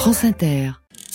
France Inter.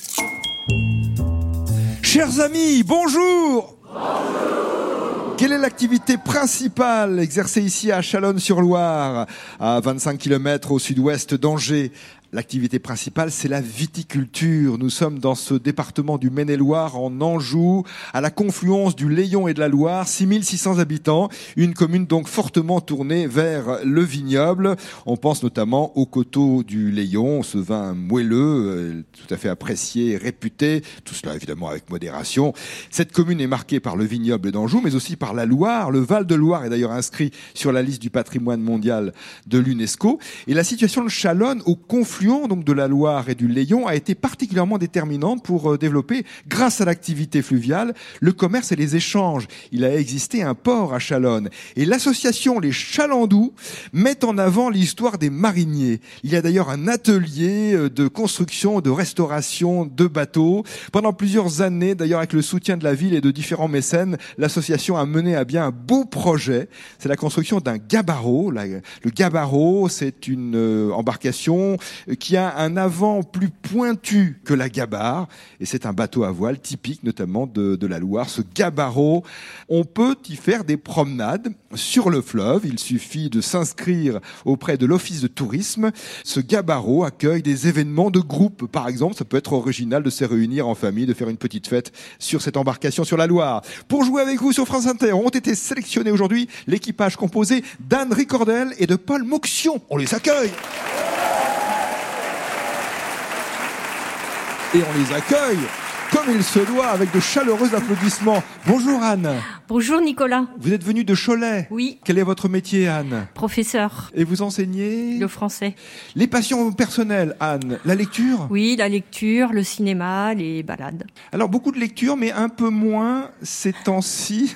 Chers amis, bonjour. Quelle est l'activité principale exercée ici à Chalonnes-sur-Loire, à 25 km au sud-ouest d'Angers? L'activité principale, c'est la viticulture. Nous sommes dans ce département du Maine-et-Loire, en Anjou, à la confluence du Layon et de la Loire, 6600 habitants, une commune donc fortement tournée vers le vignoble. On pense notamment au coteau du Layon, ce vin moelleux, tout à fait apprécié et réputé, tout cela évidemment avec modération. Cette commune est marquée par le vignoble d'Anjou, mais aussi par la Loire. Le Val-de-Loire est d'ailleurs inscrit sur la liste du patrimoine mondial de l'UNESCO. Et la situation de Chalonnes, au confluent donc de la Loire et du Layon, a été particulièrement déterminante pour développer, grâce à l'activité fluviale, le commerce et les échanges. Il a existé un port à Chalonnes. Et l'association Les Chalandous met en avant l'histoire des mariniers. Il y a d'ailleurs un atelier de construction, de restauration de bateaux. Pendant plusieurs années, d'ailleurs avec le soutien de la ville et de différents mécènes, l'association a mené à bien un beau projet. C'est la construction d'un gabarreau. Le gabarreau, c'est une embarcation qui a un avant plus pointu que la gabarre, et c'est un bateau à voile typique notamment de la Loire. Ce gabarreau, on peut y faire des promenades sur le fleuve. Il suffit de s'inscrire auprès de l'office de tourisme. Ce gabarreau accueille des événements de groupe, par exemple. Ça peut être original de se réunir en famille, de faire une petite fête sur cette embarcation sur la Loire. Pour jouer avec vous sur France Inter, ont été sélectionnés aujourd'hui l'équipage composé d'Anne Ricordel et de Paul Moxion. On les accueille. Et on les accueille comme il se doit, avec de chaleureux applaudissements. Bonjour Anne. Bonjour Nicolas. Vous êtes venue de Cholet. Oui. Quel est votre métier, Anne? Professeur. Et vous enseignez? Le français. Les passions personnelles, Anne, la lecture? Oui, la lecture, le cinéma, les balades. Alors beaucoup de lecture, mais un peu moins ces temps-ci.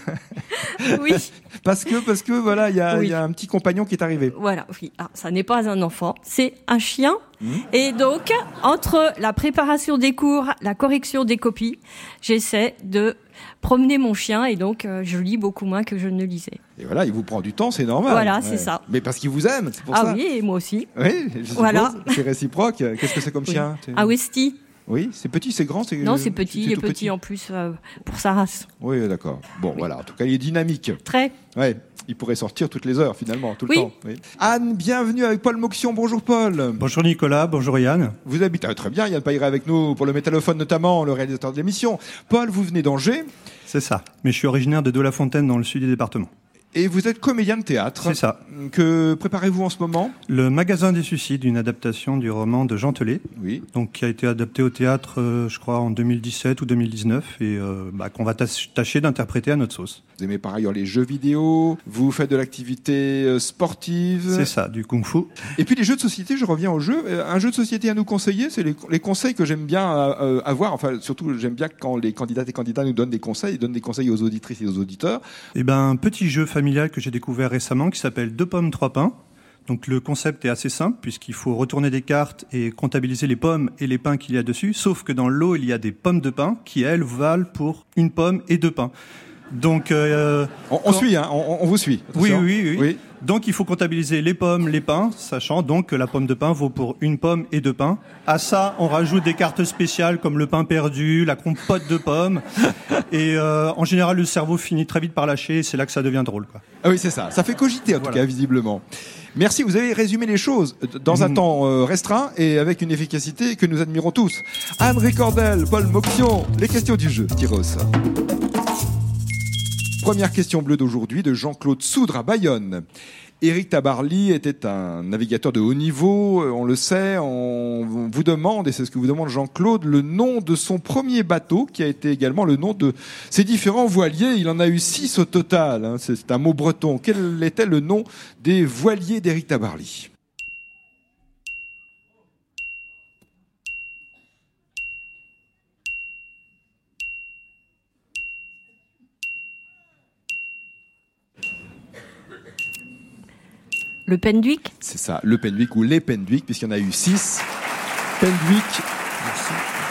Oui. Parce que voilà, il y a un petit compagnon qui est arrivé. Voilà, oui. Ah, ça n'est pas un enfant, c'est un chien. Et donc, entre la préparation des cours, la correction des copies, j'essaie de promener mon chien et donc je lis beaucoup moins que je ne lisais. Et voilà, il vous prend du temps, c'est normal. Voilà, c'est ça. Mais parce qu'il vous aime, c'est pour ça. Ah oui, et moi aussi. Oui, je suppose. Voilà. C'est réciproque. Qu'est-ce que c'est comme chien? Un Westie. Oui, c'est petit, c'est grand, Non, c'est petit, il est petit en plus pour sa race. Oui, d'accord. Bon, voilà, en tout cas, il est dynamique. Très. Ouais, il pourrait sortir toutes les heures, finalement, tout le Oui. temps. Oui. Anne, bienvenue avec Paul Moxion. Bonjour Paul. Bonjour Nicolas, bonjour Yann. Vous habitez très bien, Yann Pailleray avec nous pour le métallophone notamment, le réalisateur de l'émission. Paul, vous venez d'Angers. C'est ça, mais je suis originaire de Delafontaine dans le sud du département. Et vous êtes comédien de théâtre. C'est ça. Que préparez-vous en ce moment? Le Magasin des Suicides, une adaptation du roman de Jean Telet, oui. Donc qui a été adapté au théâtre, je crois, en 2017 ou 2019, et qu'on va tâcher d'interpréter à notre sauce. Vous aimez par ailleurs les jeux vidéo, vous faites de l'activité sportive. C'est ça, du kung-fu. Et puis les jeux de société, je reviens au jeu. Un jeu de société à nous conseiller, c'est les conseils que j'aime bien avoir. Enfin, surtout, j'aime bien quand les candidates et candidats nous donnent des conseils, ils donnent des conseils aux auditrices et aux auditeurs. Eh ben, un petit jeu familial que j'ai découvert récemment qui s'appelle 2 pommes, 3 pains. Donc le concept est assez simple puisqu'il faut retourner des cartes et comptabiliser les pommes et les pains qu'il y a dessus. Sauf que dans le lot, il y a des pommes de pain qui, elles, valent pour 1 pomme et 2 pains. Donc on suit, hein, on vous suit. Oui. Donc il faut comptabiliser les pommes, les pains, sachant donc que la pomme de pain vaut pour 1 pomme et 2 pains. À ça, on rajoute des cartes spéciales comme le pain perdu, la compote de pommes. Et en général, le cerveau finit très vite par lâcher. Et c'est là que ça devient drôle, quoi. Ah oui, c'est ça. Ça fait cogiter en tout cas, visiblement. Merci, vous avez résumé les choses dans un temps restreint et avec une efficacité que nous admirons tous. Anne Ricordel, Paul Moxion, les questions du jeu, tirées au sort. Première question bleue d'aujourd'hui de Jean-Claude Soudre à Bayonne. Éric Tabarly était un navigateur de haut niveau, on le sait. On vous demande, et c'est ce que vous demande Jean-Claude, le nom de son premier bateau, qui a été également le nom de ses différents voiliers. Il en a eu 6 au total, hein. C'est un mot breton. Quel était le nom des voiliers d'Éric Tabarly ? Le Penduic? C'est ça, le Penduic ou les Penduic, puisqu'il y en a eu 6. Penduic,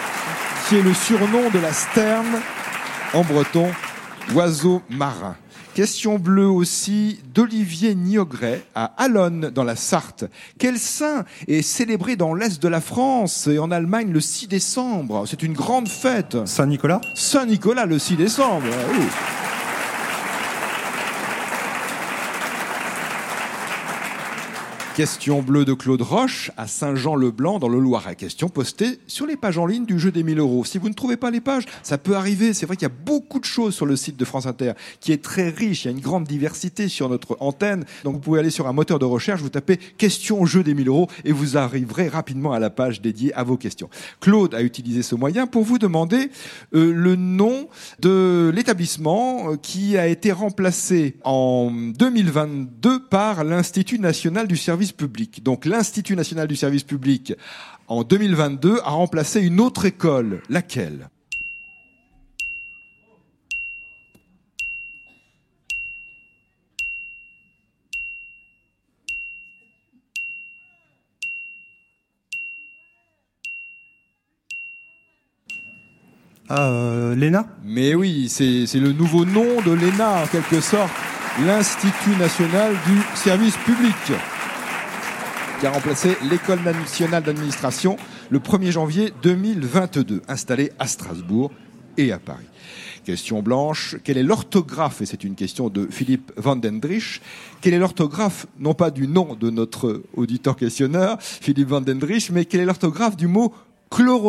qui est le surnom de la sterne en breton, oiseau marin. Question bleue aussi d'Olivier Niogret à Allonne dans la Sarthe. Quel saint est célébré dans l'Est de la France et en Allemagne le 6 décembre? C'est une grande fête. Saint-Nicolas. Saint-Nicolas le 6 décembre, oui. Question bleue de Claude Roche à Saint-Jean-le-Blanc dans le Loiret. Question postée sur les pages en ligne du jeu des 1000 euros. Si vous ne trouvez pas les pages, ça peut arriver. C'est vrai qu'il y a beaucoup de choses sur le site de France Inter qui est très riche. Il y a une grande diversité sur notre antenne. Donc vous pouvez aller sur un moteur de recherche, vous tapez question jeu des 1000 euros et vous arriverez rapidement à la page dédiée à vos questions. Claude a utilisé ce moyen pour vous demander le nom de l'établissement qui a été remplacé en 2022 par l'Institut national du service public. Donc l'Institut national du service public, en 2022, a remplacé une autre école. Laquelle ? L'ENA. Mais oui, c'est le nouveau nom de l'ENA, en quelque sorte, l'Institut national du service public, qui a remplacé l'École nationale d'administration le 1er janvier 2022, installée à Strasbourg et à Paris. Question blanche, quelle est l'orthographe, et c'est une question de Philippe Van den Driesch, quelle est l'orthographe, non pas du nom de notre auditeur questionneur, Philippe Van den Driesch, mais quelle est l'orthographe du mot chlorophylle ?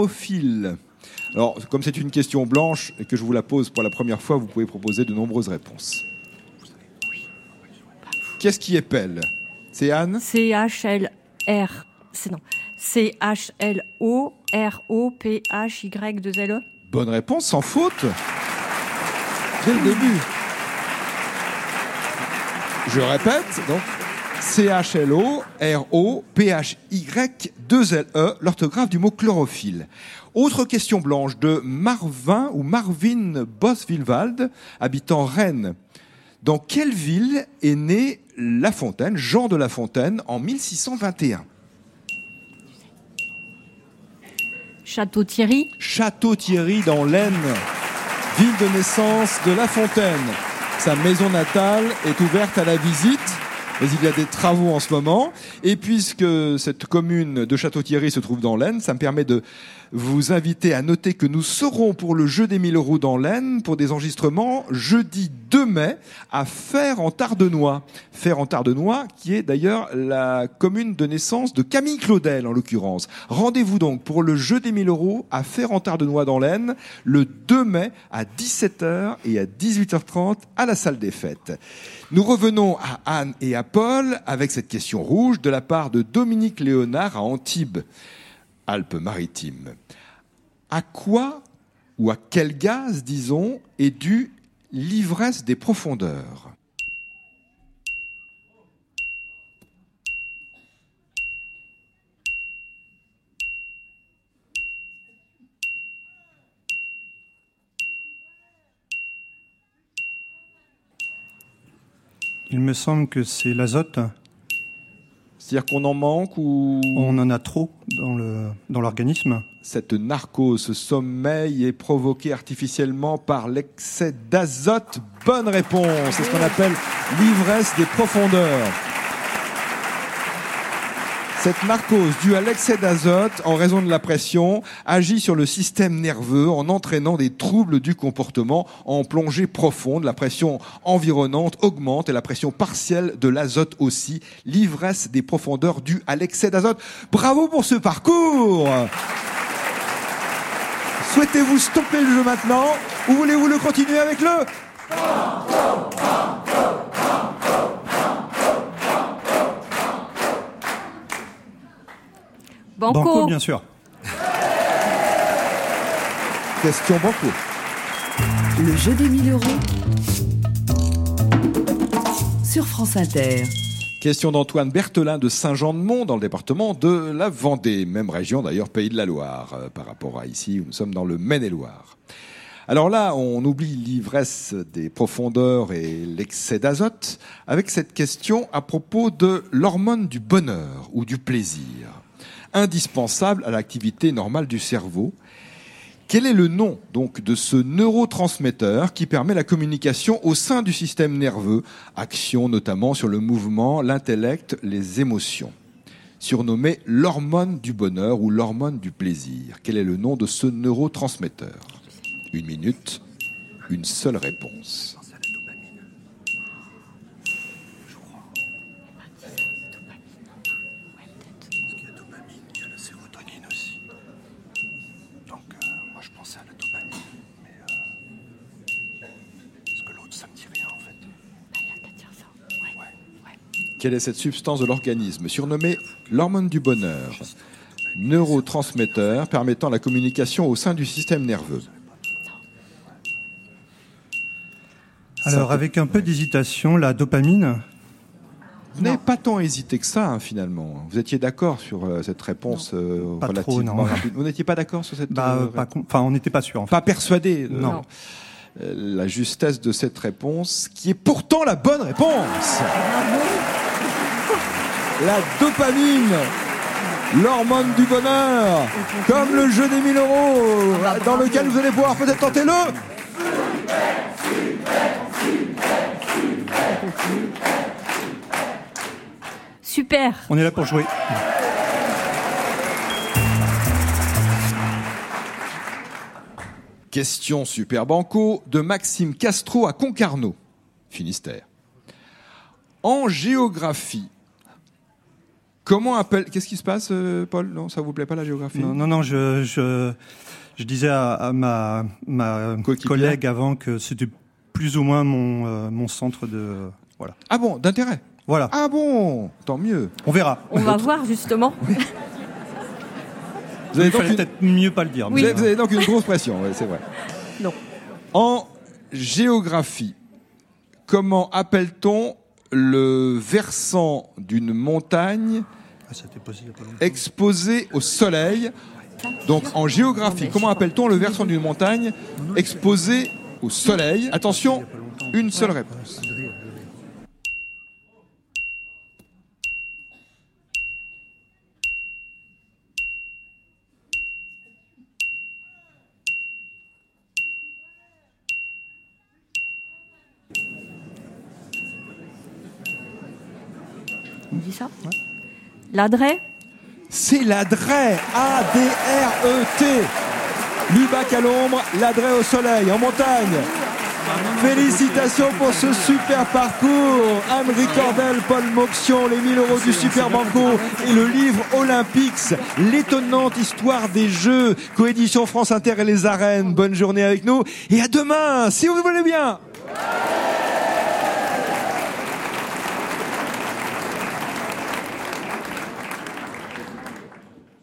Alors, comme c'est une question blanche et que je vous la pose pour la première fois, vous pouvez proposer de nombreuses réponses. Qu'est-ce qui est pelle ? C'est Anne ? C-H-L-R. Non. C-H-L-O-R-O-P-H-Y-2-L-E. Bonne réponse, sans faute. Dès le début. Je répète, donc, C-H-L-O-R-O-P-H-Y-2-L-E, l'orthographe du mot chlorophylle. Autre question blanche de Marvin Boswilwald, habitant Rennes. Dans quelle ville est né La Fontaine, Jean de La Fontaine, en 1621 ? Château-Thierry. Château-Thierry dans l'Aisne, ville de naissance de La Fontaine. Sa maison natale est ouverte à la visite, mais il y a des travaux en ce moment. Et puisque cette commune de Château-Thierry se trouve dans l'Aisne, ça me permet de vous inviter à noter que nous serons pour le jeu des 1000 euros dans l'Aisne pour des enregistrements jeudi 2 mai à Fère-en-Tardenois. Fère-en-Tardenois qui est d'ailleurs la commune de naissance de Camille Claudel en l'occurrence. Rendez-vous donc pour le jeu des 1000 euros à Fère-en-Tardenois dans l'Aisne le 2 mai à 17h et à 18h30 à la salle des fêtes. Nous revenons à Anne et à Paul avec cette question rouge de la part de Dominique Léonard à Antibes, Alpes-Maritimes. À quoi ou à quel gaz, disons, est due l'ivresse des profondeurs ? Il me semble que c'est l'azote. C'est-à-dire qu'on en manque ou... On en a trop dans l'organisme. Cette narcose, ce sommeil est provoqué artificiellement par l'excès d'azote. Bonne réponse. C'est ce qu'on appelle l'ivresse des profondeurs. Cette narcose due à l'excès d'azote en raison de la pression agit sur le système nerveux en entraînant des troubles du comportement en plongée profonde. La pression environnante augmente et la pression partielle de l'azote aussi. L'ivresse des profondeurs due à l'excès d'azote. Bravo pour ce parcours! Souhaitez-vous stopper le jeu maintenant ou voulez-vous le continuer avec le... Banco, bien sûr. Question Banco. Le jeu des 1000 euros sur France Inter. Question d'Antoine Berthelin de Saint-Jean-de-Mont dans le département de la Vendée. Même région d'ailleurs, Pays de la Loire, par rapport à ici où nous sommes dans le Maine-et-Loire. Alors là, on oublie l'ivresse des profondeurs et l'excès d'azote avec cette question à propos de l'hormone du bonheur ou du plaisir, indispensable à l'activité normale du cerveau. Quel est le nom donc de ce neurotransmetteur qui permet la communication au sein du système nerveux, action notamment sur le mouvement, l'intellect, les émotions? Surnommé l'hormone du bonheur ou l'hormone du plaisir. Quel est le nom de ce neurotransmetteur? 1 minute, une seule réponse. Quelle est cette substance de l'organisme surnommée l'hormone du bonheur? Neurotransmetteur permettant la communication au sein du système nerveux. Alors, avec un peu d'hésitation, la dopamine. Vous n'avez pas tant hésité que ça, finalement. Vous étiez d'accord sur cette réponse relativement rapide. Vous n'étiez pas d'accord sur cette on n'était pas sûr. En fait. Pas persuadé. Non. La justesse de cette réponse, qui est pourtant la bonne réponse. La dopamine, l'hormone du bonheur, comme le jeu des 1000 euros, dans lequel vous allez pouvoir peut-être tenter le... Super. On est là pour jouer. Question super banco de Maxime Castro à Concarneau, Finistère. En géographie, comment appelle... Qu'est-ce qui se passe, Paul? Non, ça vous plaît pas la géographie? Non, je disais à ma collègue avant que c'était plus ou moins mon centre de... Voilà. Ah bon, d'intérêt? Voilà. Ah bon, tant mieux. On verra. On va voir, justement. Vous avez Il fallait peut-être mieux pas le dire. Oui. Vous avez donc une grosse pression, ouais, c'est vrai. Non. En géographie, comment appelle-t-on le versant d'une montagne exposé au soleil? Donc en géographie, comment appelle-t-on le versant d'une montagne exposé au soleil? Attention, une seule réponse. On dit ça? L'Adret? C'est l'Adret, A-D-R-E-T. Lubac à l'ombre, l'Adret au soleil, en montagne. Félicitations pour ce super parcours. Anne Ricordel, Paul Moxion, les 1000 euros du Super Banco et le livre Olympics, l'étonnante histoire des Jeux, coédition France Inter et les Arènes. Bonne journée avec nous et à demain, si vous le voulez bien.